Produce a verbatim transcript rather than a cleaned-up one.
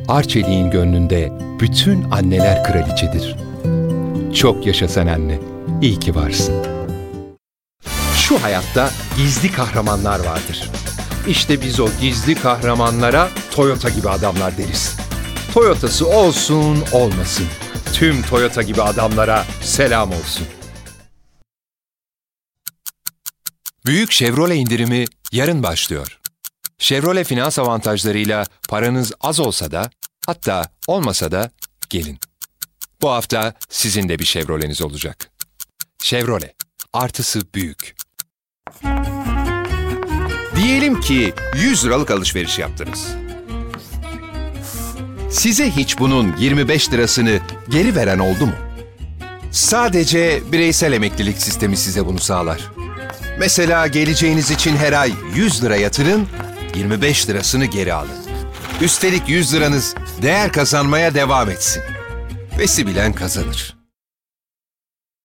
Arçelik'in gönlünde bütün anneler kraliçedir. Çok yaşa sen anne, iyi ki varsın. Şu hayatta gizli kahramanlar vardır. İşte biz o gizli kahramanlara Toyota gibi adamlar deriz. Toyota'sı olsun olmasın, tüm Toyota gibi adamlara selam olsun. Büyük Chevrolet indirimi yarın başlıyor. Chevrolet finans avantajlarıyla paranız az olsa da, hatta olmasa da gelin. Bu hafta sizin de bir Chevrolet'iniz olacak. Chevrolet, artısı büyük. Diyelim ki yüz liralık alışveriş yaptınız. Size hiç bunun yirmi beş lirasını geri veren oldu mu? Sadece bireysel emeklilik sistemi size bunu sağlar. Mesela geleceğiniz için her ay yüz lira yatırın, yirmi beş lirasını geri alın. Üstelik yüz liranız değer kazanmaya devam etsin. Vesi bilen kazanır.